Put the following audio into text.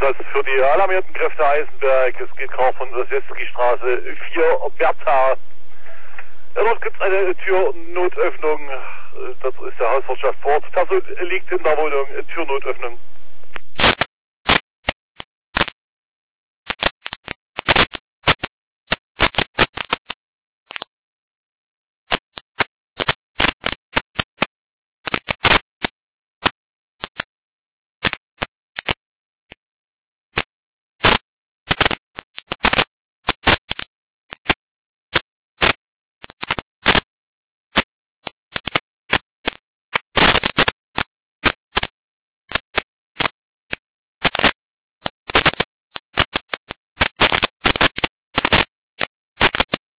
Einsatz für die alarmierten Kräfte Eisenberg. Es geht gerade von der Setzki-Straße 4 Bertha. Ja, dort gibt es eine Türnotöffnung. Das ist der Hauswirtschaft vor Ort. Person liegt in der Wohnung. Türnotöffnung.